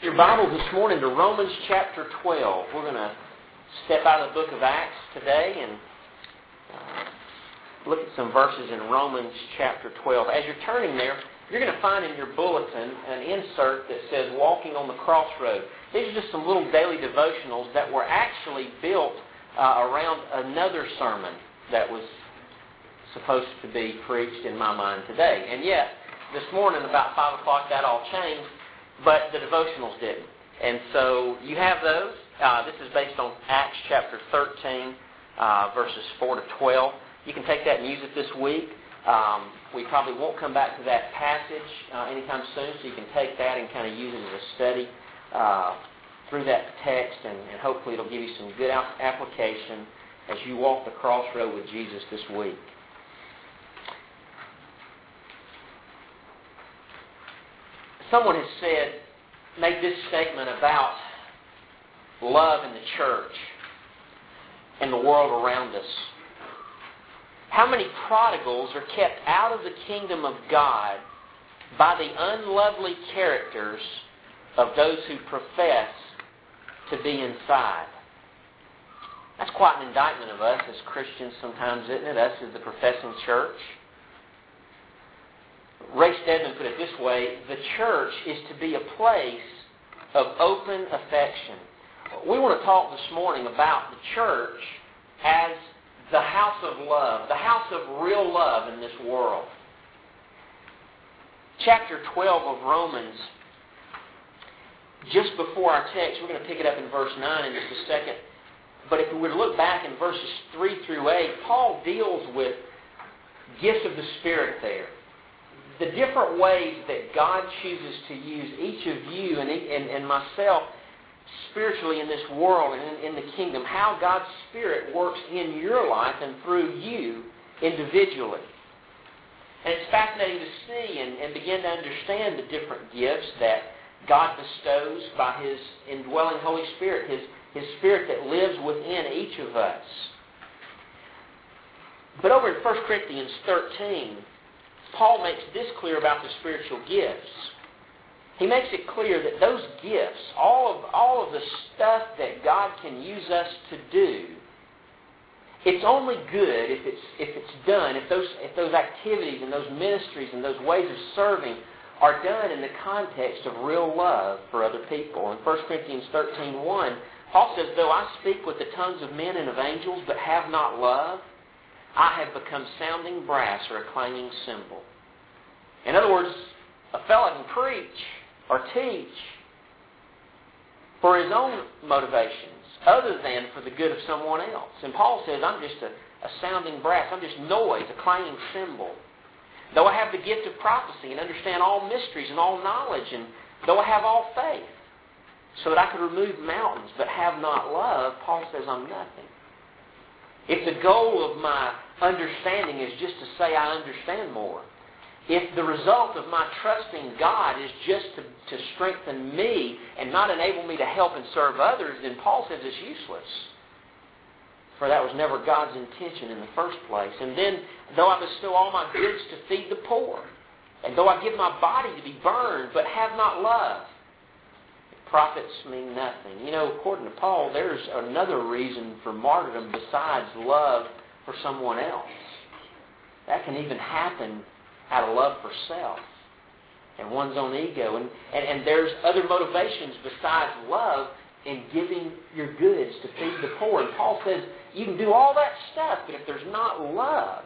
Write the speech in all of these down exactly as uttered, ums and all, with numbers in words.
your Bibles this morning to Romans chapter twelve. We're going to step out of the book of Acts today and uh, look at some verses in Romans chapter twelve. As you're turning there, you're going to find in your bulletin an insert that says Walking on the Crossroad. These are just some little daily devotionals that were actually built uh, around another sermon that was supposed to be preached in my mind today. And yet, this morning about five o'clock that all changed, but the devotionals didn't. And so you have those. Uh, this is based on Acts chapter thirteen, uh, verses four to twelve. You can take that and use it this week. Um, we probably won't come back to that passage uh, anytime soon, so you can take that and kind of use it as a study uh, through that text, and, and hopefully it'll give you some good application as you walk the crossroad with Jesus this week. Someone has said, made this statement about love in the church and the world around us. How many prodigals are kept out of the kingdom of God by the unlovely characters of those who profess to be inside? That's quite an indictment of us as Christians sometimes, isn't it? Us as the professing church. Ray Stedman put it this way: the church is to be a place of open affection. We want to talk this morning about the church as the house of love, the house of real love in this world. Chapter twelve of Romans, just before our text, we're going to pick it up in verse nine in just a second. But if we were to look back in verses three through eight, Paul deals with gifts of the Spirit there. The different ways that God chooses to use each of you and, and, and myself spiritually in this world and in, in the kingdom, how God's Spirit works in your life and through you individually. And it's fascinating to see and, and begin to understand the different gifts that God bestows by His indwelling Holy Spirit, His, His Spirit that lives within each of us. But over in First Corinthians thirteen, Paul makes this clear about the spiritual gifts. He makes it clear that those gifts, all of, all of the stuff that God can use us to do, it's only good if it's, if it's done, if those, if those activities and those ministries and those ways of serving are done in the context of real love for other people. In First Corinthians thirteen one, Paul says, though I speak with the tongues of men and of angels, but have not love, I have become sounding brass or a clanging cymbal. In other words, a fellow can preach or teach for his own motivations other than for the good of someone else. And Paul says, I'm just a, a sounding brass. I'm just noise, a clanging cymbal. Though I have the gift of prophecy and understand all mysteries and all knowledge, and though I have all faith, so that I could remove mountains but have not love, Paul says I'm nothing. If the goal of my understanding is just to say I understand more, if the result of my trusting God is just to, to strengthen me and not enable me to help and serve others, then Paul says it's useless. For that was never God's intention in the first place. And then, though I bestow all my goods to feed the poor, and though I give my body to be burned, but have not love, profits mean nothing. You know, according to Paul, there's another reason for martyrdom besides love for someone else. That can even happen out of love for self and one's own ego. And, and, and there's other motivations besides love in giving your goods to feed the poor. And Paul says you can do all that stuff, but if there's not love,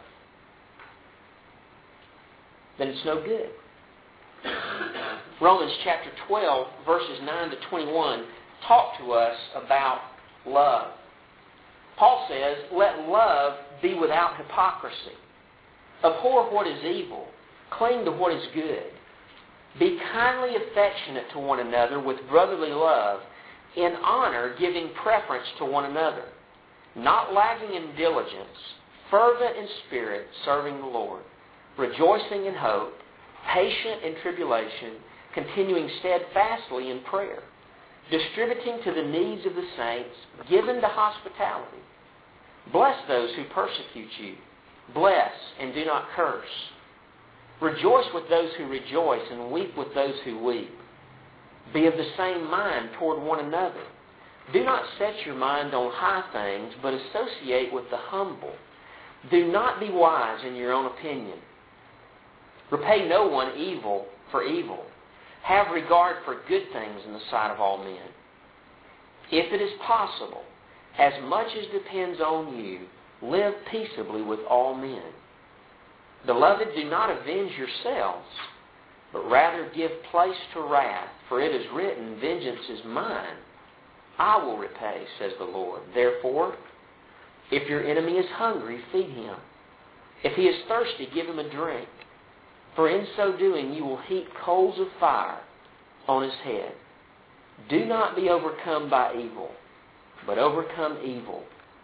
then it's no good. Romans chapter twelve, verses nine to twenty-one, talk to us about love. Paul says, let love be without hypocrisy. Abhor what is evil. Cling to what is good. Be kindly affectionate to one another with brotherly love, in honor giving preference to one another, not lagging in diligence, fervent in spirit, serving the Lord, rejoicing in hope, patient in tribulation, continuing steadfastly in prayer, distributing to the needs of the saints, given to hospitality. Bless those who persecute you. Bless and do not curse. Rejoice with those who rejoice and weep with those who weep. Be of the same mind toward one another. Do not set your mind on high things, but associate with the humble. Do not be wise in your own opinion. Repay no one evil for evil. Have regard for good things in the sight of all men. If it is possible, as much as depends on you, live peaceably with all men. Beloved, do not avenge yourselves, but rather give place to wrath, for it is written, vengeance is mine. I will repay, says the Lord. Therefore, if your enemy is hungry, feed him. If he is thirsty, give him a drink. For in so doing, you will heap coals of fire on his head. Do not be overcome by evil, but overcome evil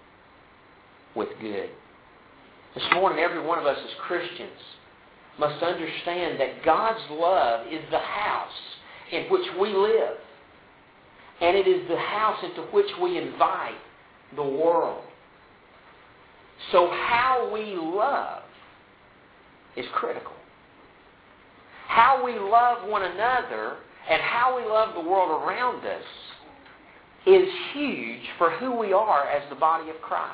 with good. This morning, every one of us as Christians must understand that God's love is the house in which we live. And it is the house into which we invite the world. So how we love is critical. How we love one another and how we love the world around us is huge for who we are as the body of Christ.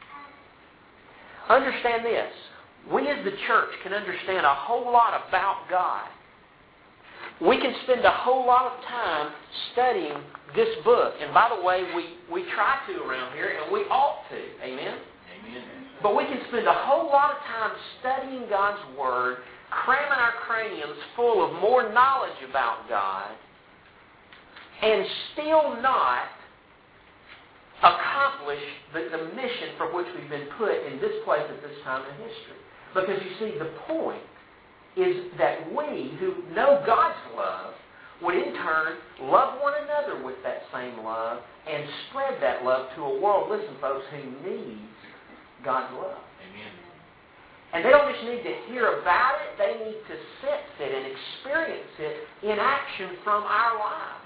Understand this. We as the church can understand a whole lot about God. We can spend a whole lot of time studying this book. And by the way, we, we try to around here, and we ought to. Amen? Amen. But we can spend a whole lot of time studying God's Word, cramming our craniums full of more knowledge about God, and still not accomplish the, the mission for which we've been put in this place at this time in history. Because you see, the point is that we who know God's love would in turn love one another with that same love and spread that love to a world, listen folks, who needs God's love. Amen. And they don't just need to hear about it, they need to sense it and experience it in action from our lives.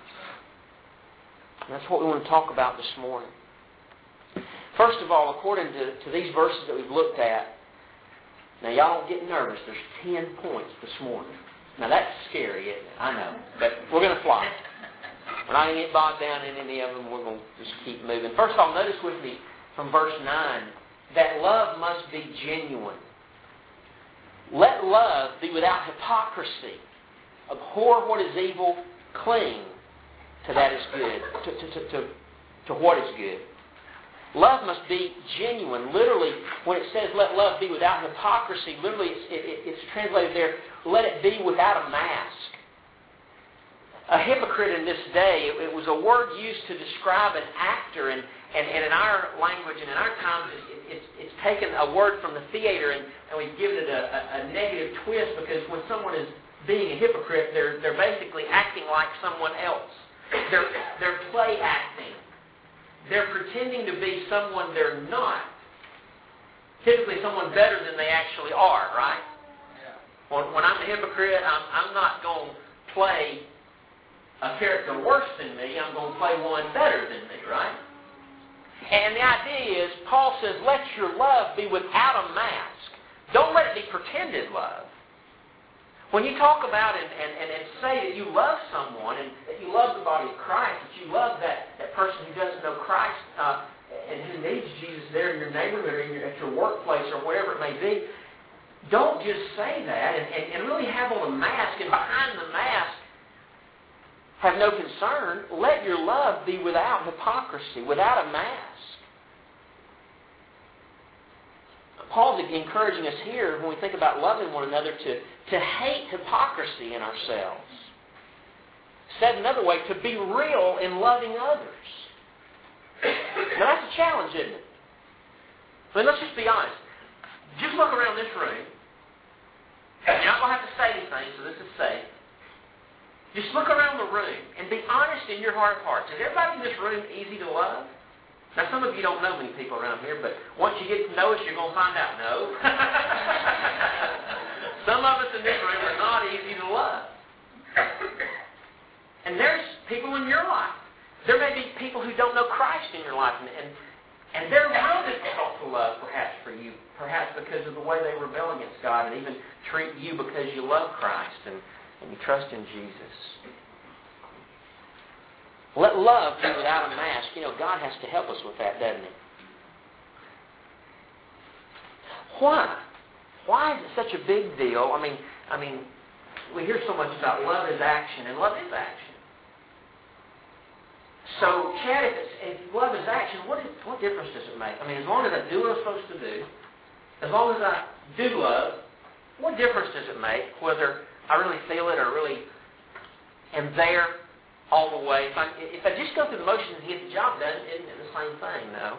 And that's what we want to talk about this morning. First of all, according to, to these verses that we've looked at, now y'all don't get nervous, there's ten points this morning. Now that's scary, isn't it? I know. But we're going to fly. We're not going to get bogged down in any of them, we're going to just keep moving. First of all, notice with me from verse nine, that love must be genuine. Let love be without hypocrisy. Abhor what is evil, cling to that is good, to, to, to, to, to what is good. Love must be genuine. Literally, when it says let love be without hypocrisy, literally it's, it, it's translated there, let it be without a mask. A hypocrite in this day, it, it was a word used to describe an actor, and, and, and in our language and in our times, it, it's, it's taken a word from the theater and, and we've given it a, a, a negative twist, because when someone is being a hypocrite, they're, they're basically acting like someone else. They're, they're play acting. They're pretending to be someone they're not. Typically someone better than they actually are, right? Yeah. When, when I'm a hypocrite, I'm, I'm not going to play a character worse than me. I'm going to play one better than me, right? And the idea is, Paul says, let your love be without a mask. Don't let it be pretended love. When you talk about and, and, and, and say that you love someone and that you love the body of Christ, that you love that, that person who doesn't know Christ uh, and who needs Jesus there in your neighborhood or in your, at your workplace or wherever it may be, don't just say that and, and, and really have on a mask, and behind the mask have no concern. Let your love be without hypocrisy, without a mask. Paul's encouraging us here, when we think about loving one another, to, to hate hypocrisy in ourselves. Said another way, to be real in loving others. Now that's a challenge, isn't it? I mean, let's just be honest. Just look around this room. You're not going to have to say anything, so this is safe. Just look around the room and be honest in your heart of hearts. Is everybody in this room easy to love? Now, some of you don't know many people around here, but once you get to know us, you're going to find out no. Some of us in this room are not easy to love. And there's people in your life. There may be people who don't know Christ in your life, and, and, and they're real difficult to love, perhaps, for you. Perhaps because of the way they rebel against God and even treat you because you love Christ and, and you trust in Jesus. Let love be without a mask. You know, God has to help us with that, doesn't He? Why? Why is it such a big deal? I mean, I mean, we hear so much about love is action, and love is action. So, Chad, if, it's, if love is action, what, is, what difference does it make? I mean, as long as I do what I'm supposed to do, as long as I do love, what difference does it make whether I really feel it or really am there all the way? If I, if I just go through the motions and get the job done, isn't it the same thing? No.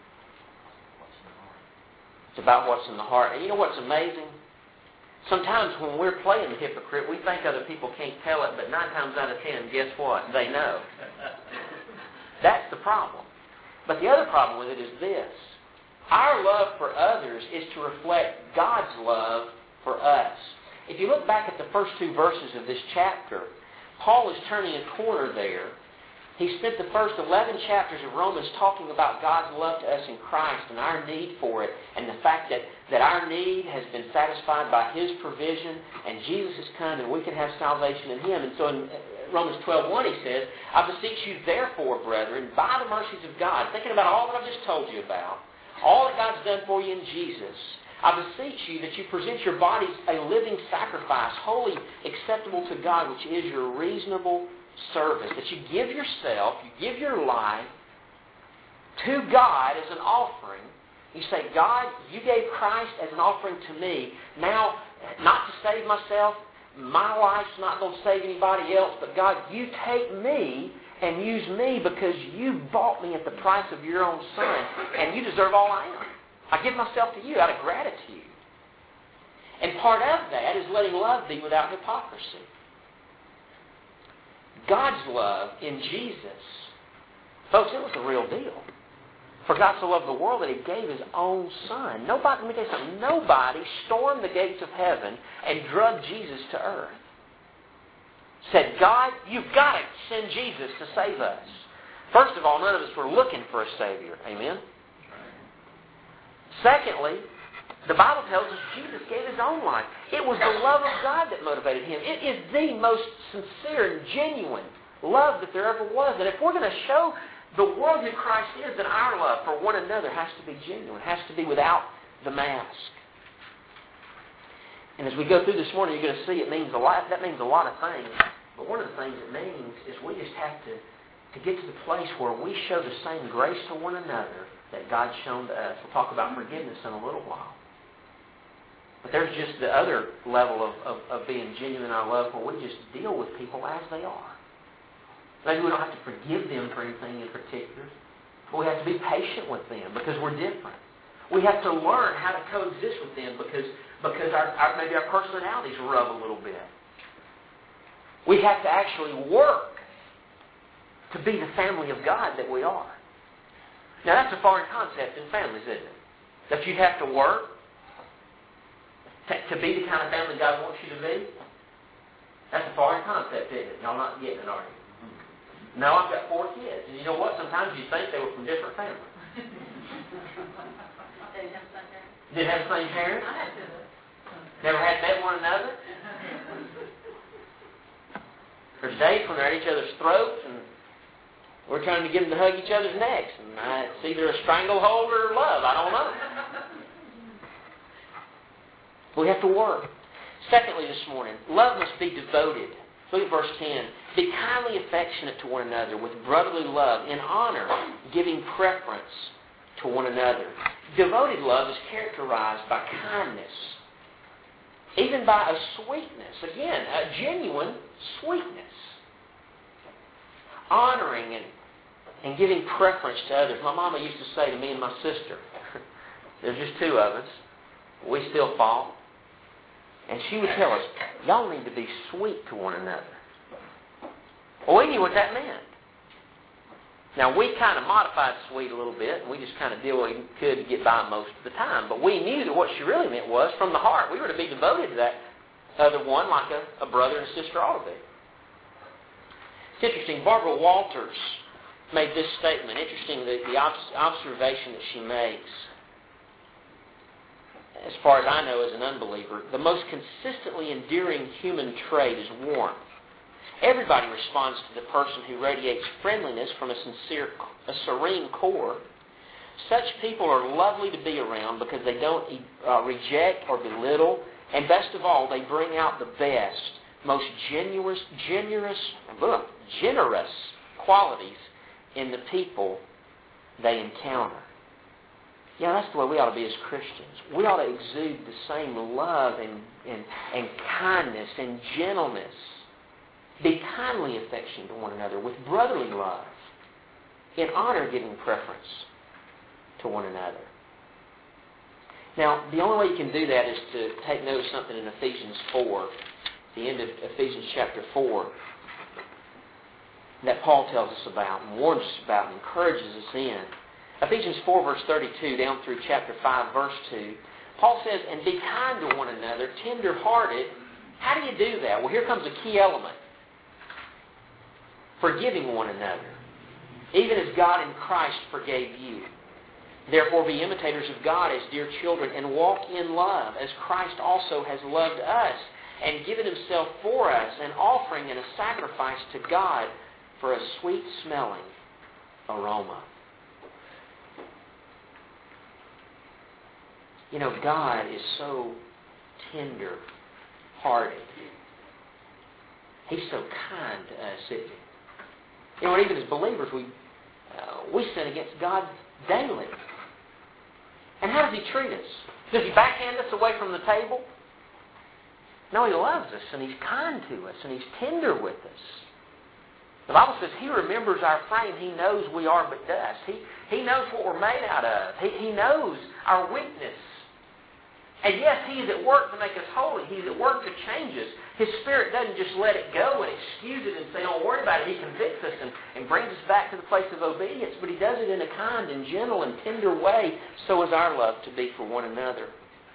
It's about what's in the heart. And you know what's amazing? Sometimes when we're playing the hypocrite, we think other people can't tell it, but nine times out of ten, guess what? They know. That's the problem. But the other problem with it is this. Our love for others is to reflect God's love for us. If you look back at the first two verses of this chapter, Paul is turning a corner there. He spent the first eleven chapters of Romans talking about God's love to us in Christ and our need for it, and the fact that, that our need has been satisfied by His provision, and Jesus has come and we can have salvation in Him. And so in Romans twelve one he says, I beseech you therefore, brethren, by the mercies of God, thinking about all that I've just told you about, all that God's done for you in Jesus, I beseech you that you present your bodies a living sacrifice, wholly acceptable to God, which is your reasonable service. That you give yourself, you give your life to God as an offering. You say, God, you gave Christ as an offering to me. Now, not to save myself, my life's not going to save anybody else, but God, you take me and use me because you bought me at the price of your own Son, and you deserve all I am. I give myself to you out of gratitude. And part of that is letting love be without hypocrisy. God's love in Jesus, folks, it was the real deal. For God so loved the world that He gave His own Son. Nobody, let me tell you something, nobody stormed the gates of heaven and drugged Jesus to earth. Said, God, you've got to send Jesus to save us. First of all, none of us were looking for a Savior. Amen? Secondly, the Bible tells us Jesus gave His own life. It was the love of God that motivated Him. It is the most sincere and genuine love that there ever was. And if we're going to show the world who Christ is, then our love for one another has to be genuine, has to be without the mask. And as we go through this morning, you're going to see it means a lot. That means a lot of things. But one of the things it means is we just have to, to get to the place where we show the same grace to one another that God's shown to us. We'll talk about forgiveness in a little while. But there's just the other level of, of, of being genuine in our love where we just deal with people as they are. Maybe we don't have to forgive them for anything in particular, but we have to be patient with them because we're different. We have to learn how to coexist with them because, because our, our, maybe our personalities rub a little bit. We have to actually work to be the family of God that we are. Now that's a foreign concept in families, isn't it? That you have to work to, to be the kind of family God wants you to be. That's a foreign concept, isn't it? Y'all not getting it, are you? No, I've got four kids. And you know what? Sometimes you think they were from different families. They have the same parents? Did have the same parents? I had to. Never had met one another? There's days when they're at each other's throats and we're trying to get them to hug each other's necks. And I, it's either a stranglehold or love. I don't know. We have to work. Secondly this morning, love must be devoted. Look at verse ten. Be kindly affectionate to one another with brotherly love, in honor, giving preference to one another. Devoted love is characterized by kindness, even by a sweetness. Again, a genuine sweetness. Honoring and, and giving preference to others. My mama used to say to me and my sister, there's just two of us, we still fought. And she would tell us, y'all need to be sweet to one another. Well, we knew what that meant. Now, we kind of modified sweet a little bit, and we just kind of did what we could to get by most of the time. But we knew that what she really meant was, from the heart, we were to be devoted to that other one like a, a brother and a sister ought to be. It's interesting, Barbara Walters made this statement. Interesting, the, the observation that she makes. As far as I know as an unbeliever, the most consistently endearing human trait is warmth. Everybody responds to the person who radiates friendliness from a sincere, a serene core. Such people are lovely to be around because they don't uh, reject or belittle, and best of all, they bring out the best, most generous, generous, generous qualities in the people they encounter. Yeah, that's the way we ought to be as Christians. We ought to exude the same love and, and, and kindness and gentleness. Be kindly affectionate to one another with brotherly love, in honor giving preference to one another. Now, the only way you can do that is to take note of something in Ephesians four, the end of Ephesians chapter four, that Paul tells us about and warns us about and encourages us in. Ephesians four, verse thirty-two, down through chapter five, verse two, Paul says, "And be kind to one another, tender-hearted." How do you do that? Well, here comes a key element. Forgiving one another, even as God in Christ forgave you. Therefore be imitators of God as dear children, and walk in love, as Christ also has loved us, and given Himself for us, an offering and a sacrifice to God for a sweet-smelling aroma. You know, God is so tender-hearted. He's so kind to us, isn't He? You know, even as believers, we uh, we sin against God daily. And how does He treat us? Does He backhand us away from the table? No, He loves us, and He's kind to us, and He's tender with us. The Bible says He remembers our frame. He knows we are but dust. He, he knows what we're made out of. He, he knows our weakness. And yes, He is at work to make us holy. He's at work to change us. His Spirit doesn't just let it go and excuse it and say, don't worry about it. He convicts us and, and brings us back to the place of obedience. But He does it in a kind and gentle and tender way. So is our love to be for one another.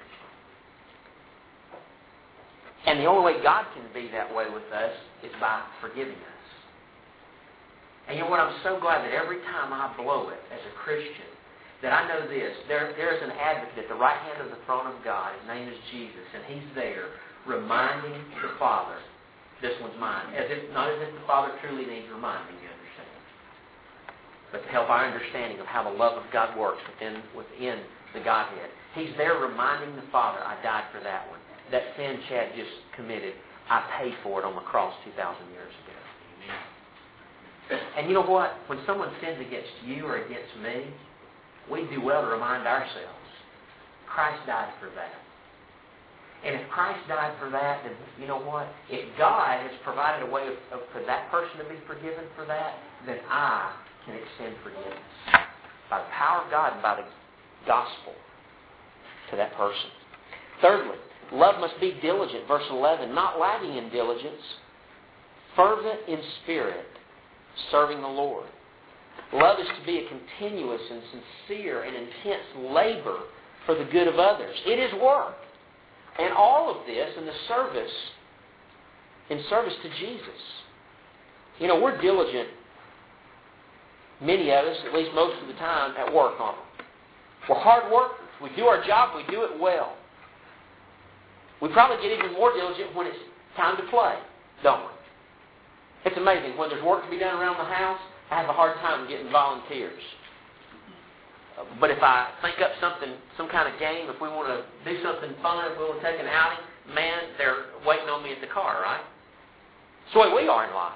And the only way God can be that way with us is by forgiving us. And you know what? I'm so glad that every time I blow it as a Christian, that I know this. There, there's an advocate at the right hand of the throne of God. His name is Jesus. And He's there reminding the Father, this one's mine. As if, not as if the Father truly needs reminding, you understand. But to help our understanding of how the love of God works within, within the Godhead. He's there reminding the Father, I died for that one. That sin Chad just committed, I paid for it on the cross two thousand years ago. Amen. And you know what? When someone sins against you or against me, we do well to remind ourselves, Christ died for that. And if Christ died for that, then you know what? If God has provided a way of, of, for that person to be forgiven for that, then I can extend forgiveness by the power of God and by the gospel to that person. Thirdly, love must be diligent. Verse eleven, not lagging in diligence, fervent in spirit, serving the Lord. Love is to be a continuous and sincere and intense labor for the good of others. It is work. And all of this in the service, in service to Jesus. You know, we're diligent, many of us, at least most of the time, at work on it. We're hard workers. We do our job. We do it well. We probably get even more diligent when it's time to play, don't we? It's amazing. When there's work to be done around the house, I have a hard time getting volunteers. But if I think up something, some kind of game, if we want to do something fun, if we want to take an outing, man, they're waiting on me at the car, right? It's the way we are in life.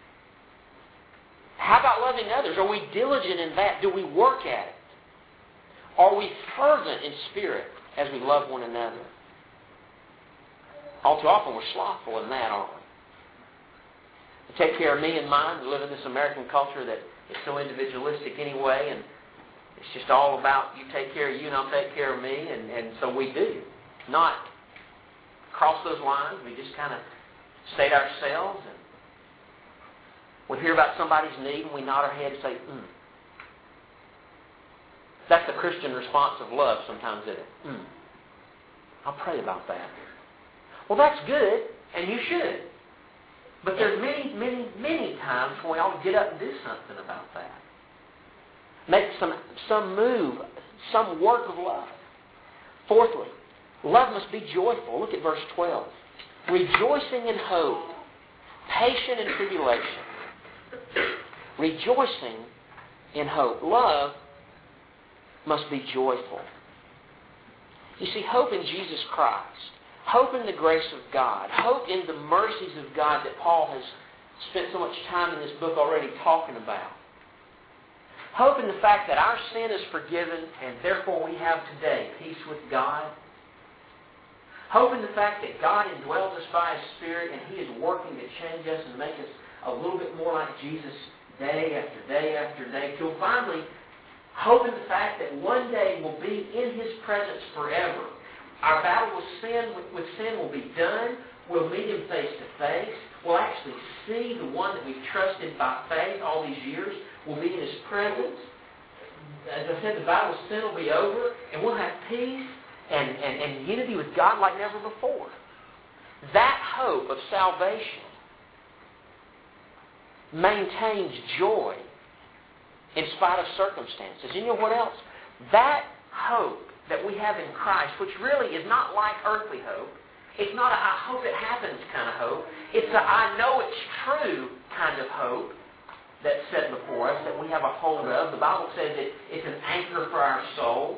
How about loving others? Are we diligent in that? Do we work at it? Are we fervent in spirit as we love one another? All too often we're slothful in that, aren't we? To take care of me and mine. We live in this American culture that is so individualistic anyway, and it's just all about you take care of you and I'll take care of me, and, and so we do. Not cross those lines. We just kind of state ourselves, and we hear about somebody's need and we nod our head and say, mm. That's the Christian response of love sometimes, isn't it? Mm. I'll pray about that. Well, that's good, and you should. But there's many, many, many times when we ought to get up and do something about that. Make some, some move, some work of love. Fourthly, love must be joyful. Look at verse twelve. Rejoicing in hope, patient in tribulation, rejoicing in hope. Love must be joyful. You see, hope in Jesus Christ, hope in the grace of God, hope in the mercies of God that Paul has spent so much time in this book already talking about. Hope in the fact that our sin is forgiven and therefore we have today peace with God. Hope in the fact that God indwells us by His Spirit and He is working to change us and make us a little bit more like Jesus day after day after day. Till finally, hope in the fact that one day we'll be in His presence forever. Our battle with sin, with sin will be done. We'll meet Him face to face. We'll actually see the one that we've trusted by faith all these years. We'll be in His presence. As I said, the battle with sin will be over, and we'll have peace and, and, and unity with God like never before. That hope of salvation maintains joy in spite of circumstances. And you know what else? That hope that we have in Christ, which really is not like earthly hope. It's not a I hope it happens kind of hope. It's a I know it's true kind of hope that's set before us, that we have a hold of. The Bible says it, it's an anchor for our soul.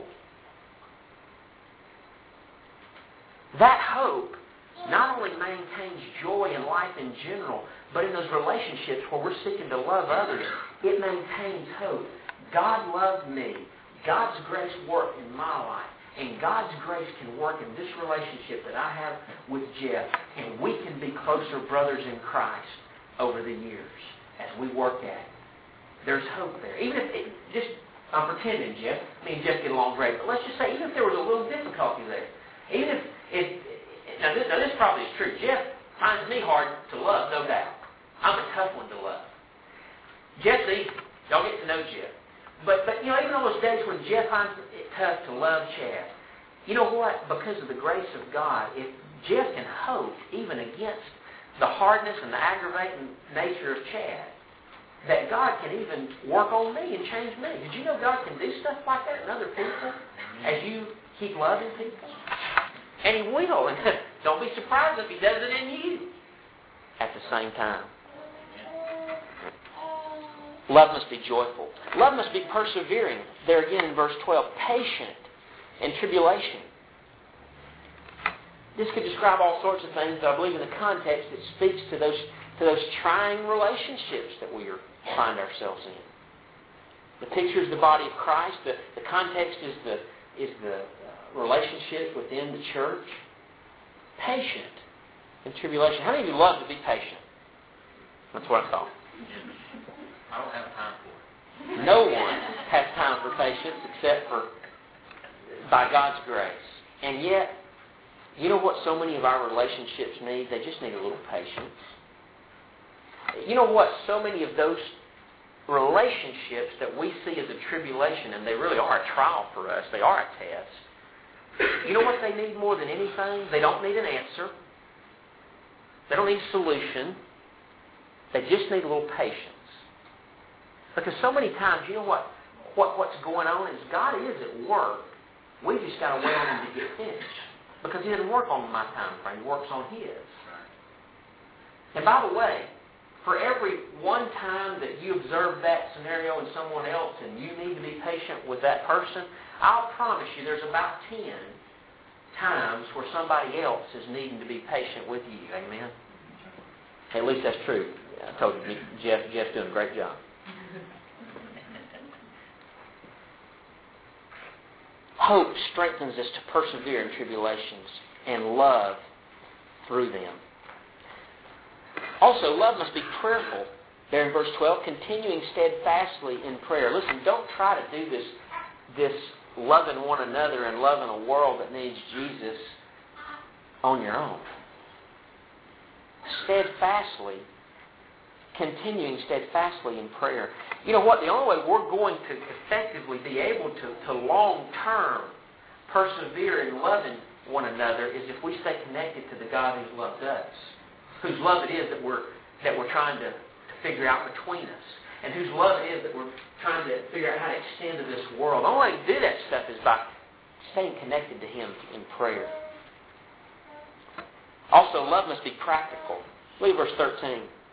That hope not only maintains joy in life in general, but in those relationships where we're seeking to love others, it maintains hope. God loved me. God's grace worked in my life. And God's grace can work in this relationship that I have with Jeff. And we can be closer brothers in Christ over the years as we work at it. There's hope there. Even if, it, just, I'm pretending, Jeff. Me and Jeff get along great. But let's just say, even if there was a little difficulty there. Even if, if now, this, now this probably is true. Jeff finds me hard to love, no doubt. I'm a tough one to love. Jeff's easy. Y'all get to know Jeff. But, but you know, even on those days when Jeff finds it tough to love Chad, you know what? Because of the grace of God, if Jeff can hope even against the hardness and the aggravating nature of Chad, that God can even work on me and change me. Did you know God can do stuff like that in other people as you keep loving people? And He will. And don't be surprised if He does it in you at the same time. Love must be joyful. Love must be persevering. There again in verse twelve, patient in tribulation. This could describe all sorts of things, but I believe in the context it speaks to those to those trying relationships that we are, find ourselves in. The picture is the body of Christ. The, the context is the is the uh, relationships within the church. Patient in tribulation. How many of you love to be patient? That's what I thought. I don't have time for it. No one has time for patience except for by God's grace. And yet, you know what so many of our relationships need? They just need a little patience. You know what so many of those relationships that we see as a tribulation, and they really are a trial for us, they are a test. You know what they need more than anything? They don't need an answer. They don't need a solution. They just need a little patience. Because so many times, you know what, what what's going on is God is at work. We just got to wait on Him to get finished. Because He doesn't work on my time frame. He works on His. And by the way, for every one time that you observe that scenario in someone else and you need to be patient with that person, I'll promise you there's about ten times where somebody else is needing to be patient with you. Amen? At least that's true. I told you, Jeff, Jeff's doing a great job. Hope strengthens us to persevere in tribulations and love through them. Also, love must be prayerful. There in verse twelve, continuing steadfastly in prayer. Listen, don't try to do this, this loving one another and loving a world that needs Jesus on your own. Steadfastly, continuing steadfastly in prayer. You know what? The only way we're going to effectively be able to, to long-term persevere in loving one another is if we stay connected to the God who's loved us, whose love it is that we're that we're trying to, to figure out between us, and whose love it is that we're trying to figure out how to extend to this world. The only way to do that stuff is by staying connected to Him in prayer. Also, love must be practical. Look at verse thirteen.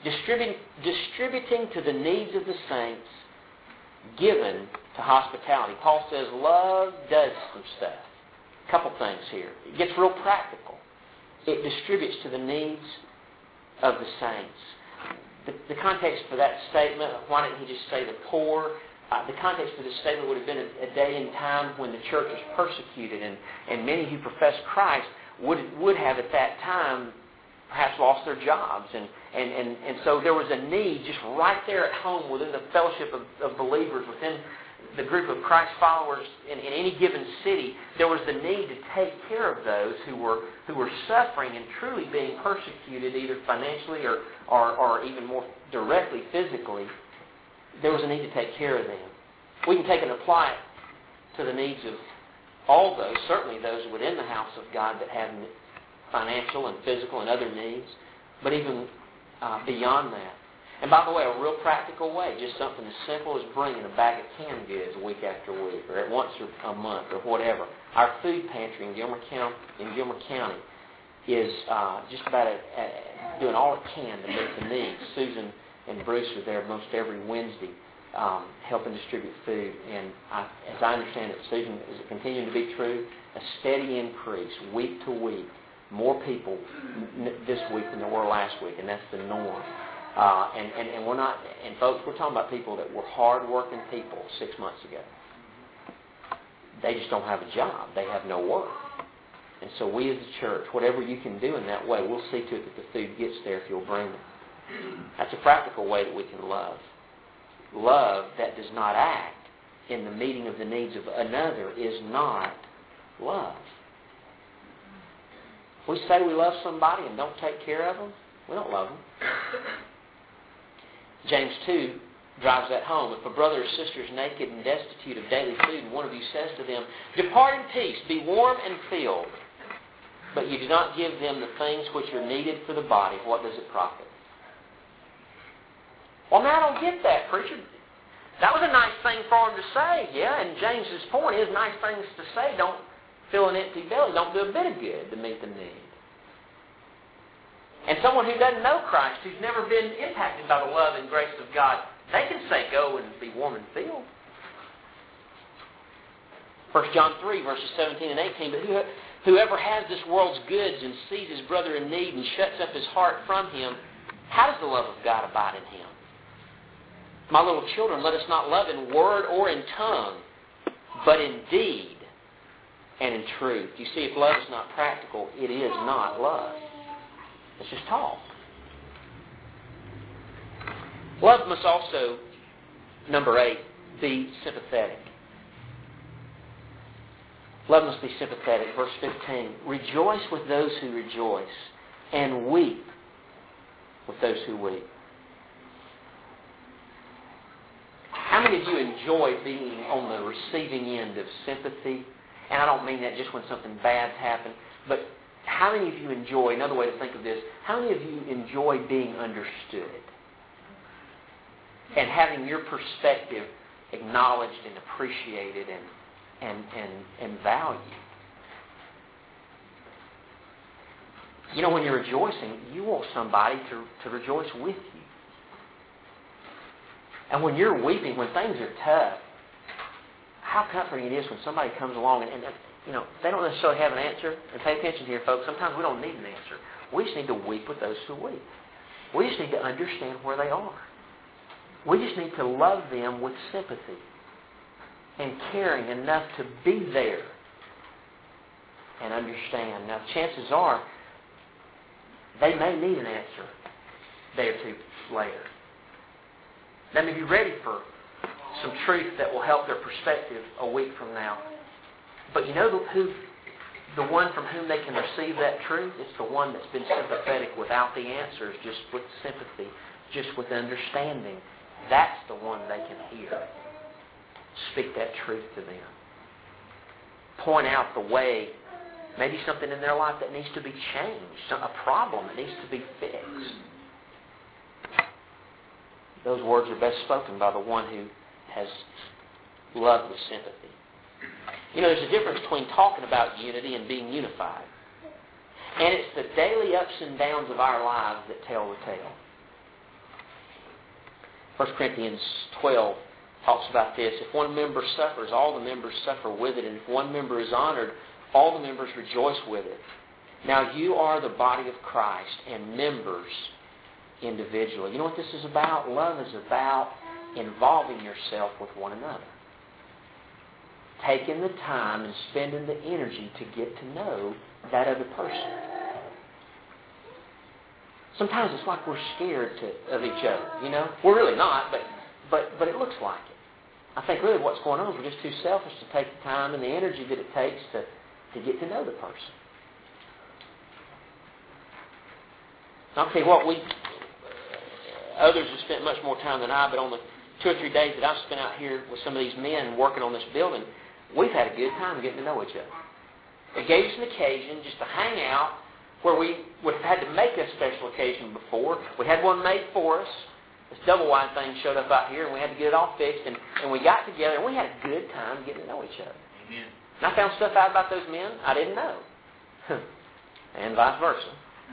Distributing, distributing to the needs of the saints, given to hospitality. Paul says love does some stuff. A couple things here. It gets real practical. It distributes to the needs of the saints. The, the context for that statement, why didn't he just say the poor? Uh, the context for this statement would have been a, a day and time when the church was persecuted, and, and many who professed Christ would would have at that time perhaps lost their jobs. And, and, and, and so there was a need just right there at home within the fellowship of, of believers, within the group of Christ followers in, in any given city. There was the need to take care of those who were who were suffering and truly being persecuted, either financially or, or, or even more directly physically. There was a need to take care of them. We can take and apply it to the needs of all those, certainly those within the house of God that have financial and physical and other needs, but even uh, beyond that. And by the way, a real practical way, just something as simple as bringing a bag of canned goods week after week, or at once a month, or whatever. Our food pantry in Gilmer County, in Gilmer County is uh, just about a, a, doing all it can to meet the needs. Susan and Bruce are there most every Wednesday um, helping distribute food. And I, as I understand it, Susan, is it continuing to be true? A steady increase week to week. More people n- this week than there were last week, and that's the norm. Uh, and, and, and we're not, and folks, we're talking about people that were hard-working people six months ago. They just don't have a job. They have no work. And so we as a church, whatever you can do in that way, we'll see to it that the food gets there if you'll bring it. That's a practical way that we can love. Love that does not act in the meeting of the needs of another is not love. We say we love somebody and don't take care of them, we don't love them. James two drives that home. If a brother or sister is naked and destitute of daily food, and one of you says to them, "Depart in peace, be warm and filled," but you do not give them the things which are needed for the body, what does it profit? Well, now I don't get that, preacher. That was a nice thing for him to say, yeah, and James's point is nice things to say don't fill an empty belly, don't do a bit of good to meet the need. And someone who doesn't know Christ, who's never been impacted by the love and grace of God, they can say, go and be warm and filled. First John three, verses seventeen and eighteen, but whoever has this world's goods and sees his brother in need and shuts up his heart from him, how does the love of God abide in him? My little children, let us not love in word or in tongue, but in deed and in truth. You see, if love is not practical, it is not love. It's just talk. Love must also, number eight, be sympathetic. Love must be sympathetic. Verse fifteen, rejoice with those who rejoice and weep with those who weep. How many of you enjoy being on the receiving end of sympathy? And I don't mean that just when something bad's happened, but how many of you enjoy, another way to think of this, how many of you enjoy being understood and having your perspective acknowledged and appreciated and, and, and, and valued? You know, when you're rejoicing, you want somebody to, to rejoice with you. And when you're weeping, when things are tough, how comforting it is when somebody comes along and, and you know, they don't necessarily have an answer. And pay attention here, folks. Sometimes we don't need an answer. We just need to weep with those who weep. We just need to understand where they are. We just need to love them with sympathy and caring enough to be there and understand. Now, chances are they may need an answer a day or two later. They may be ready for some truth that will help their perspective a week from now. But you know who, the one from whom they can receive that truth? It's the one that's been sympathetic without the answers, just with sympathy, just with understanding. That's the one they can hear. Speak that truth to them. Point out the way, maybe something in their life that needs to be changed, a problem that needs to be fixed. Those words are best spoken by the one who has loved with sympathy. You know, there's a difference between talking about unity and being unified. And it's the daily ups and downs of our lives that tell the tale. First Corinthians twelve talks about this. If one member suffers, all the members suffer with it. And if one member is honored, all the members rejoice with it. Now you are the body of Christ and members individually. You know what this is about? Love is about involving yourself with one another. Taking the time and spending the energy to get to know that other person. Sometimes it's like we're scared to, of each other, you know? We're really not, but, but, but it looks like it. I think really what's going on is we're just too selfish to take the time and the energy that it takes to, to get to know the person. I'll tell you what, we, others have spent much more time than I, but on the two or three days that I've spent out here with some of these men working on this building, we've had a good time getting to know each other. It gave us an occasion just to hang out where we would have had to make a special occasion before. We had one made for us. This double wide thing showed up out here, and we had to get it all fixed, and, and we got together, and we had a good time getting to know each other. Amen. And I found stuff out about those men I didn't know. And vice versa.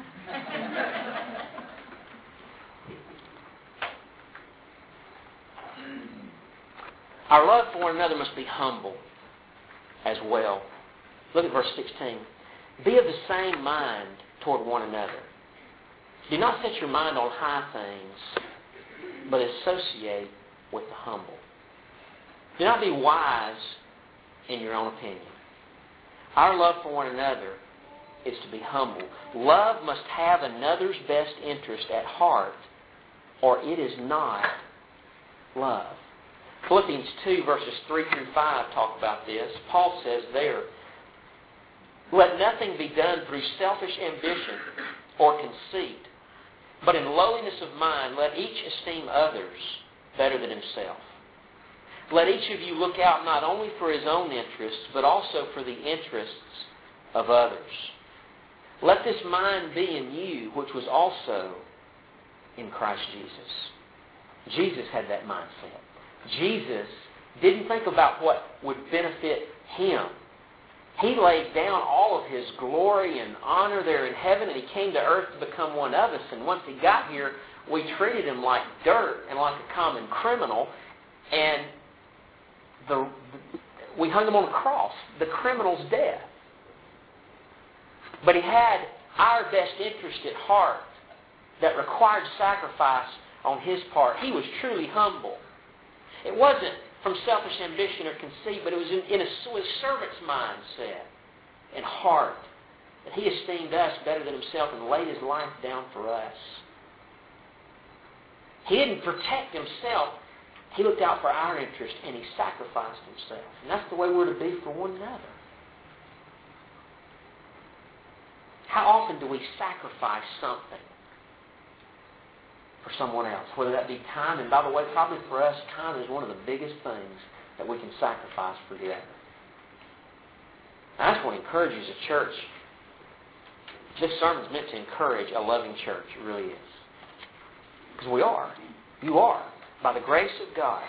Our love for one another must be humble as well. Look at verse sixteen. Be of the same mind toward one another. Do not set your mind on high things, but associate with the humble. Do not be wise in your own opinion. Our love for one another is to be humble. Love must have another's best interest at heart, or it is not love. Philippians two, verses three through five talk about this. Paul says there, let nothing be done through selfish ambition or conceit, but in lowliness of mind let each esteem others better than himself. Let each of you look out not only for his own interests, but also for the interests of others. Let this mind be in you, which was also in Christ Jesus. Jesus had that mindset. Jesus didn't think about what would benefit him. He laid down all of his glory and honor there in heaven, and he came to earth to become one of us. And once he got here, we treated him like dirt and like a common criminal, and the, we hung him on a cross, the criminal's death. But he had our best interest at heart that required sacrifice on his part. He was truly humble. It wasn't from selfish ambition or conceit, but it was in, in a with servant's mindset and heart that he esteemed us better than himself and laid his life down for us. He didn't protect himself. He looked out for our interest and he sacrificed himself. And that's the way we're to be for one another. How often do we sacrifice something for someone else, whether that be time? And by the way, probably for us, time is one of the biggest things that we can sacrifice for the other. Now, that's what encourages a church. This sermon is meant to encourage a loving church. It really is. Because we are. You are. By the grace of God.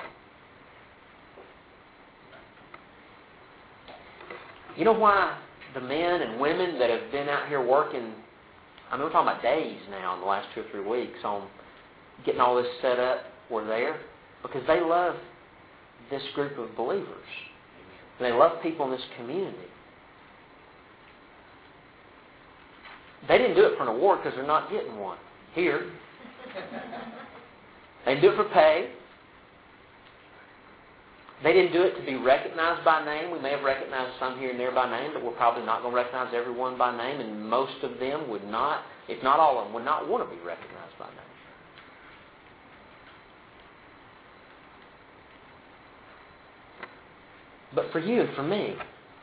You know why the men and women that have been out here working, I mean, we're talking about days now in the last two or three weeks on getting all this set up, were there? Because they love this group of believers. And they love people in this community. They didn't do it for an award because they're not getting one here. They didn't do it for pay. They didn't do it to be recognized by name. We may have recognized some here and there by name, but we're probably not going to recognize everyone by name, and most of them would not, if not all of them, would not want to be recognized by name. But for you and for me,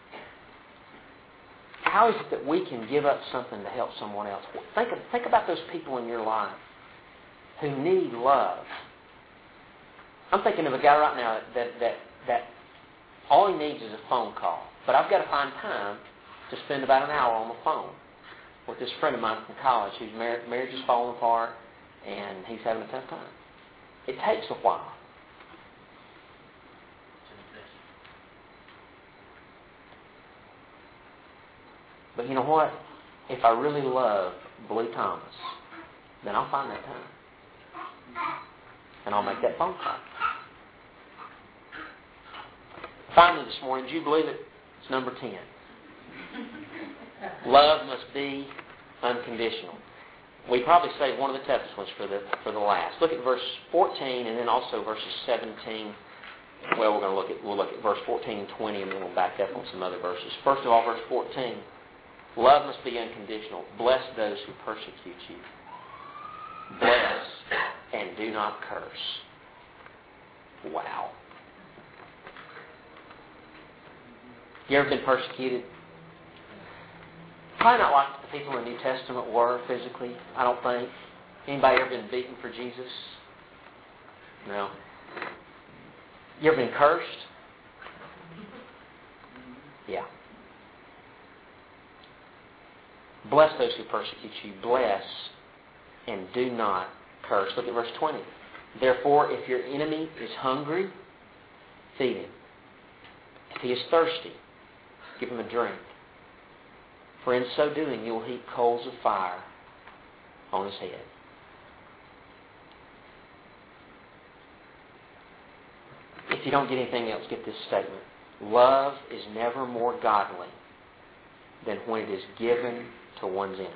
how is it that we can give up something to help someone else? Think, of, think about those people in your life who need love. I'm thinking of a guy right now that, that, that all he needs is a phone call. But I've got to find time to spend about an hour on the phone with this friend of mine from college whose mar- marriage is falling apart and he's having a tough time. It takes a while. But you know what? If I really love Blue Thomas, then I'll find that time. and I'll make that phone call. Finally this morning, do you believe it? It's number ten. Love must be unconditional. We probably saved one of the toughest ones for the for the last. Look at verse fourteen and then also verses seventeen. Well, we're going to look at we'll look at verse fourteen and twenty, and then we'll back up on some other verses. First of all, verse fourteen. Love must be unconditional. Bless those who persecute you. Bless and do not curse. Wow. You ever been persecuted? Probably not like the people in the New Testament were physically, I don't think. Anybody ever been beaten for Jesus? No. You ever been cursed? Yeah. Bless those who persecute you. Bless and do not curse. Look at verse twenty. Therefore, if your enemy is hungry, feed him. If he is thirsty, give him a drink. For in so doing, you will heap coals of fire on his head. If you don't get anything else, get this statement. Love is never more godly than when it is given to one's enemies.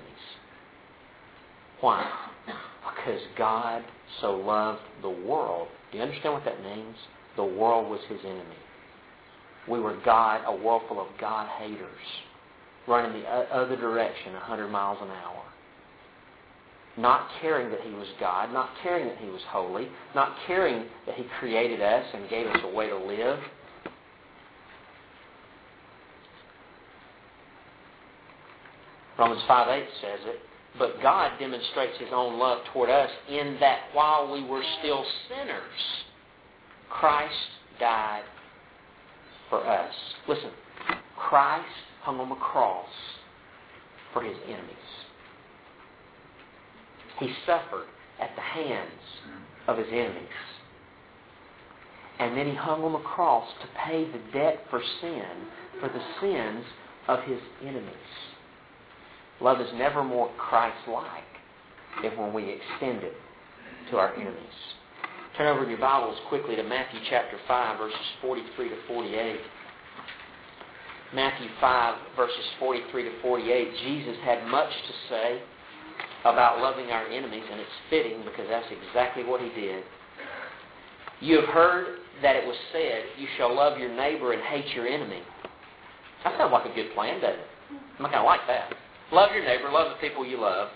Why? Because God so loved the world. Do you understand what that means? The world was his enemy. We were God, a world full of God haters, running the other direction a hundred miles an hour. Not caring that he was God, not caring that he was holy, not caring that he created us and gave us a way to live. Romans five eight says it, but God demonstrates his own love toward us in that while we were still sinners, Christ died for us. Listen, Christ hung on the cross for his enemies. He suffered at the hands of his enemies. And then he hung on the cross to pay the debt for sin, for the sins of his enemies. Love is never more Christ-like than when we extend it to our enemies. Turn over in your Bibles quickly to Matthew chapter five, verses forty-three to forty-eight. Matthew five, verses forty-three to forty-eight. Jesus had much to say about loving our enemies, and it's fitting because that's exactly what he did. You have heard that it was said, you shall love your neighbor and hate your enemy. That sounds like a good plan, doesn't it? I kind of like that. Love your neighbor, love the people you love,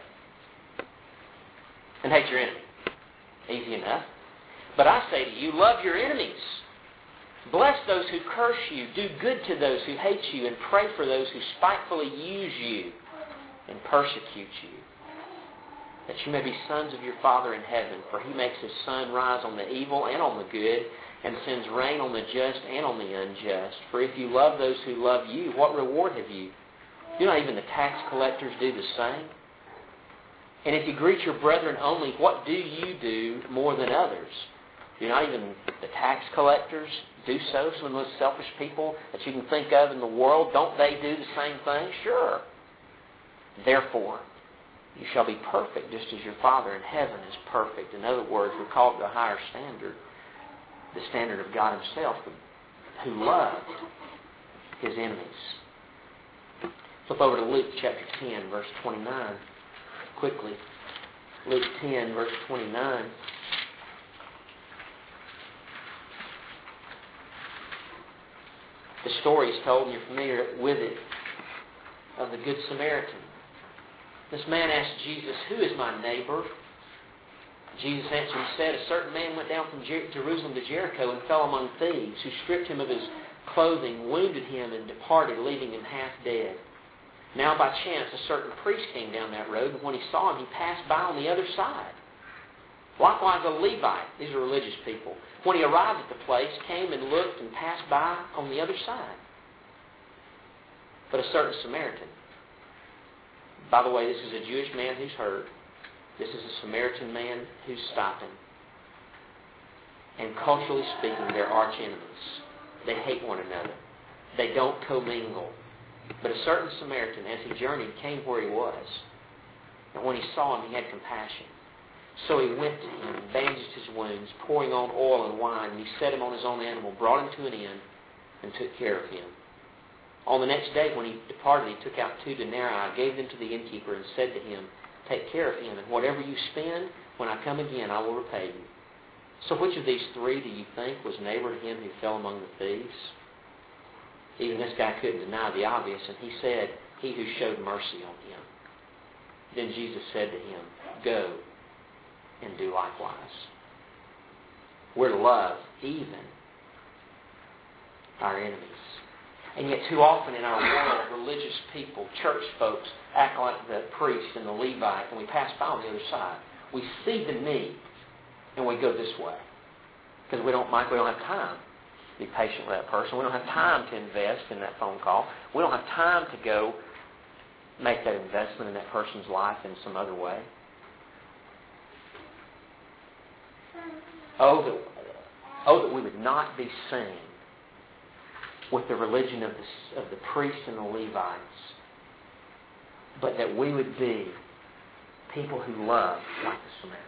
and hate your enemy. Easy enough. But I say to you, love your enemies. Bless those who curse you. Do good to those who hate you, and pray for those who spitefully use you and persecute you, that you may be sons of your Father in heaven. For he makes his sun rise on the evil and on the good, and sends rain on the just and on the unjust. For if you love those who love you, what reward have you? Do not even the tax collectors do the same? And if you greet your brethren only, what do you do more than others? Do not even the tax collectors do so? Some of the most selfish people that you can think of in the world, don't they do the same thing? Sure. Therefore, you shall be perfect just as your Father in heaven is perfect. In other words, we're called to a higher standard, the standard of God himself, who loved his enemies. Flip over to Luke chapter ten, verse twenty-nine. Quickly. Luke ten, verse twenty-nine. The story is told, and you're familiar with it, of the Good Samaritan. This man asked Jesus, who is my neighbor? Jesus answered and said, a certain man went down from Jer- Jerusalem to Jericho and fell among thieves, who stripped him of his clothing, wounded him, and departed, leaving him half dead. Now by chance a certain priest came down that road, and when he saw him, he passed by on the other side. Likewise a Levite, these are religious people, when he arrived at the place, came and looked and passed by on the other side. But a certain Samaritan, by the way, this is a Jewish man who's heard. This is a Samaritan man who's stopping. And culturally speaking, they're arch enemies. They hate one another. They don't commingle. But a certain Samaritan, as he journeyed, came where he was. And when he saw him, he had compassion. So he went to him and bandaged his wounds, pouring on oil and wine, and he set him on his own animal, brought him to an inn, and took care of him. On the next day when he departed, he took out two denarii, gave them to the innkeeper, and said to him, take care of him, and whatever you spend, when I come again, I will repay you. So which of these three do you think was neighbor to him who fell among the thieves? Even this guy couldn't deny the obvious, and he said, he who showed mercy on him. Then Jesus said to him, go and do likewise. We're to love even our enemies. And yet too often in our world, religious people, church folks, act like the priest and the Levite, and we pass by on the other side. We see the need, and we go this way. Because we don't, Mike, we don't have time to be patient with that person. We don't have time to invest in that phone call. We don't have time to go make that investment in that person's life in some other way. Oh, that, oh, that we would not be seen with the religion of the, of the priests and the Levites, but that we would be people who love like the Samaritan.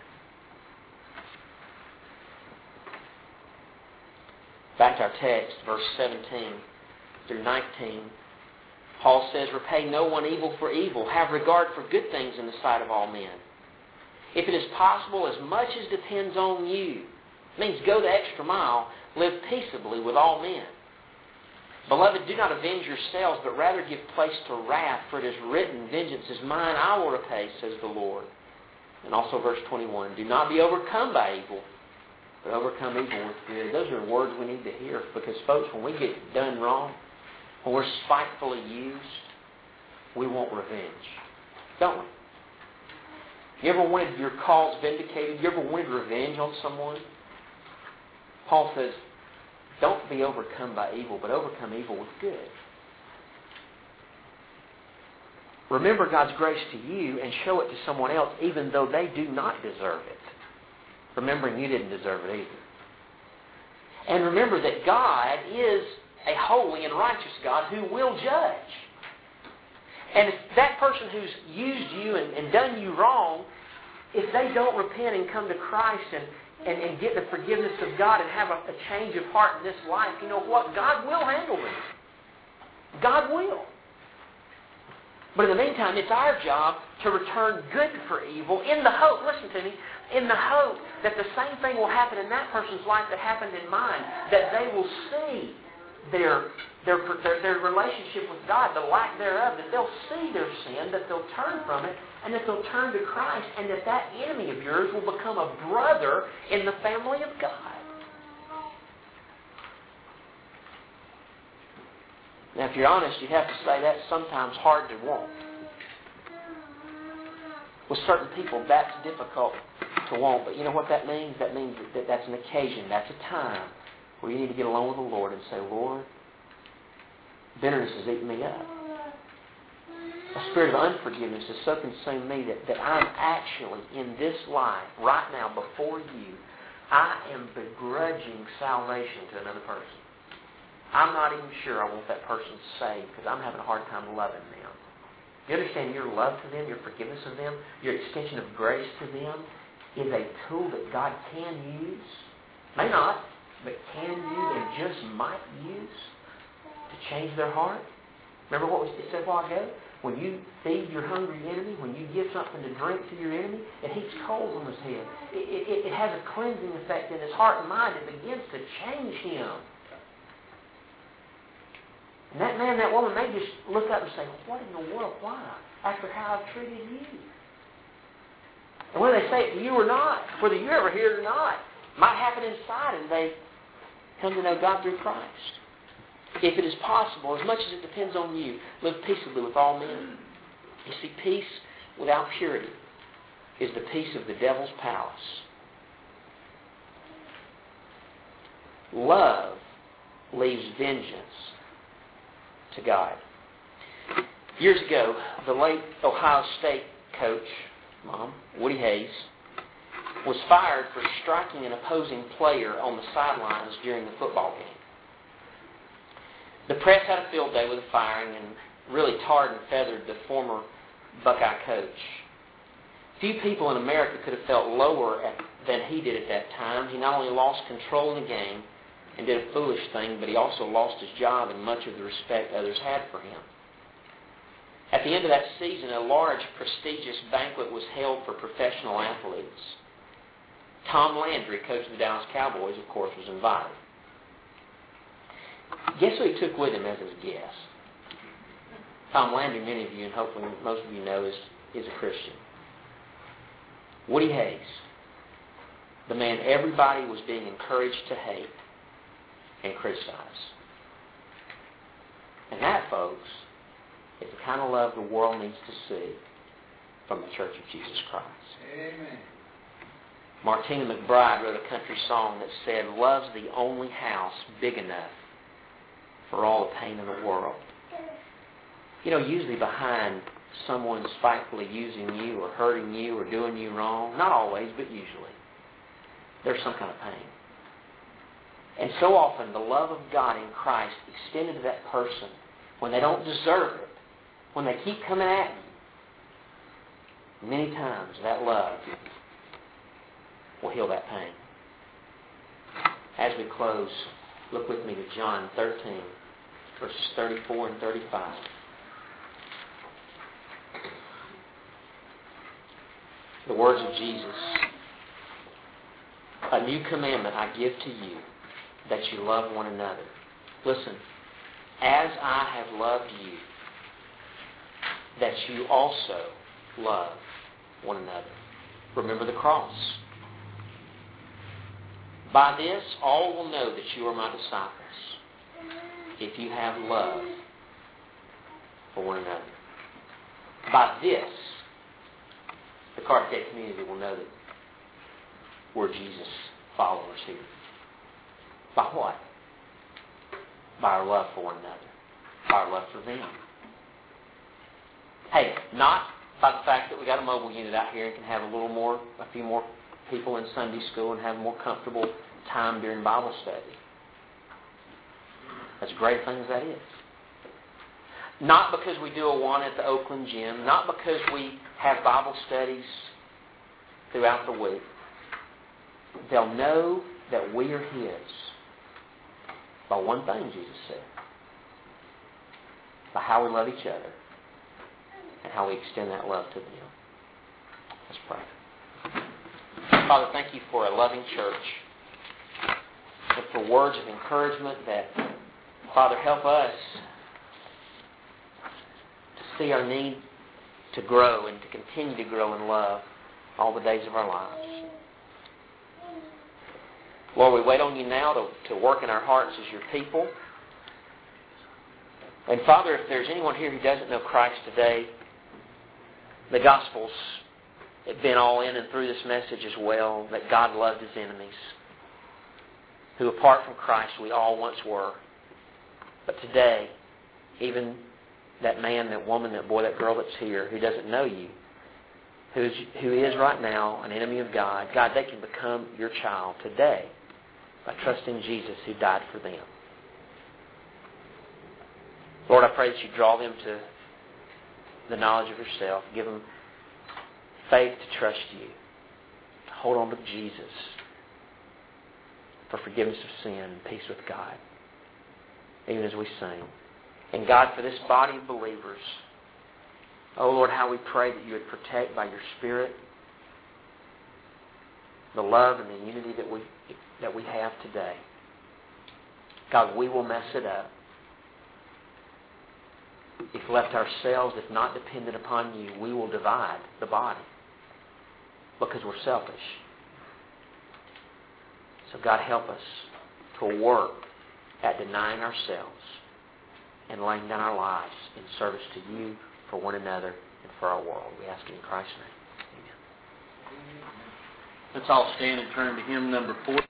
Back to our text, verse seventeen through nineteen. Paul says, repay no one evil for evil. Have regard for good things in the sight of all men. If it is possible, as much as depends on you, it means go the extra mile, live peaceably with all men. Beloved, do not avenge yourselves, but rather give place to wrath, for it is written, vengeance is mine, I will repay, says the Lord. And also verse twenty-one, do not be overcome by evil, but overcome evil with good. Those are words we need to hear, because folks, when we get done wrong, when we're spitefully used, we want revenge. Don't we? You ever wanted your cause vindicated? You ever wanted revenge on someone? Paul says, don't be overcome by evil, but overcome evil with good. Remember God's grace to you and show it to someone else, even though they do not deserve it. Remembering you didn't deserve it either. And remember that God is a holy and righteous God who will judge. And if that person who's used you and, and done you wrong, if they don't repent and come to Christ and, and, and get the forgiveness of God and have a, a change of heart in this life, you know what? God will handle them. God will. But in the meantime, it's our job to return good for evil in the hope, listen to me, in the hope that the same thing will happen in that person's life that happened in mine, that they will see Their, their their their relationship with God, the lack thereof, that they'll see their sin, that they'll turn from it, and that they'll turn to Christ, and that that enemy of yours will become a brother in the family of God. Now, if you're honest, you'd have to say that's sometimes hard to want. With certain people, that's difficult to want, but you know what that means? That means that that's an occasion, that's a time where you need to get along with the Lord and say, Lord, bitterness has eaten me up. A spirit of unforgiveness has so consumed me that, that I'm actually, in this life, right now, before you, I am begrudging salvation to another person. I'm not even sure I want that person saved because I'm having a hard time loving them. You understand your love to them, your forgiveness of them, your extension of grace to them is a tool that God can use. May not, but can use and just might use to change their heart. Remember what we said a while ago? When you feed your hungry enemy, when you give something to drink to your enemy, it heaps coals on his head. It, it, it has a cleansing effect in his heart and mind. It begins to change him. And that man, that woman may just look up and say, what in the world? Why? After how I've treated you. And whether they say it to you or not, whether you ever hear it or not, might happen inside and they come to know God through Christ. If it is possible, as much as it depends on you, live peaceably with all men. You see, peace without purity is the peace of the devil's palace. Love leaves vengeance to God. Years ago, the late Ohio State coach, Mom, Woody Hayes, was fired for striking an opposing player on the sidelines during the football game. The press had a field day with the firing and really tarred and feathered the former Buckeye coach. Few people in America could have felt lower at, than he did at that time. He not only lost control in the game and did a foolish thing, but he also lost his job and much of the respect others had for him. At the end of that season, a large, prestigious banquet was held for professional athletes. Tom Landry, coach of the Dallas Cowboys, of course, was invited. Guess who he took with him as his guest? Tom Landry, many of you, and hopefully most of you know, is, is a Christian. Woody Hayes, the man everybody was being encouraged to hate and criticize. And that, folks, is the kind of love the world needs to see from the Church of Jesus Christ. Amen. Martina McBride wrote a country song that said, "Love's the only house big enough for all the pain in the world." You know, usually behind someone spitefully using you or hurting you or doing you wrong, not always, but usually, there's some kind of pain. And so often the love of God in Christ extended to that person when they don't deserve it, when they keep coming at you, many times that love will heal that pain. As we close, look with me to John thirteen, verses thirty-four and thirty-five. The words of Jesus. "A new commandment I give to you, that you love one another. Listen, as I have loved you, that you also love one another." Remember the cross. "By this all will know that you are my disciples, if you have love for one another." By this, the Carthage community will know that we're Jesus followers here. By what? By our love for one another. By our love for them. Hey, not by the fact that we got a mobile unit out here and can have a little more, a few more people in Sunday school and have a more comfortable time during Bible study. As great a thing as that is. Not because we do a one at the Oakland gym. Not because we have Bible studies throughout the week. They'll know that we are His by one thing, Jesus said. By how we love each other and how we extend that love to them. Let's pray. Father, thank you for a loving church and for words of encouragement that, Father, help us to see our need to grow and to continue to grow in love all the days of our lives. Lord, we wait on you now to, to work in our hearts as your people. And Father, if there's anyone here who doesn't know Christ today, the Gospels have been all in and through this message as well, that God loved His enemies, who apart from Christ we all once were. But today, even that man, that woman, that boy, that girl that's here who doesn't know you, who's, who is right now an enemy of God, God, they can become your child today by trusting Jesus who died for them. Lord, I pray that you draw them to the knowledge of yourself. Give them faith to trust you. To hold on to Jesus for forgiveness of sin and peace with God. Even as we sing. And God, for this body of believers, oh Lord, how we pray that you would protect by your Spirit the love and the unity that we that we have today. God, we will mess it up. If left ourselves, if not dependent upon you, we will divide the body because we're selfish. So God, help us to work at denying ourselves and laying down our lives in service to you, for one another, and for our world. We ask it in Christ's name. Amen. Let's all stand and turn to hymn number four.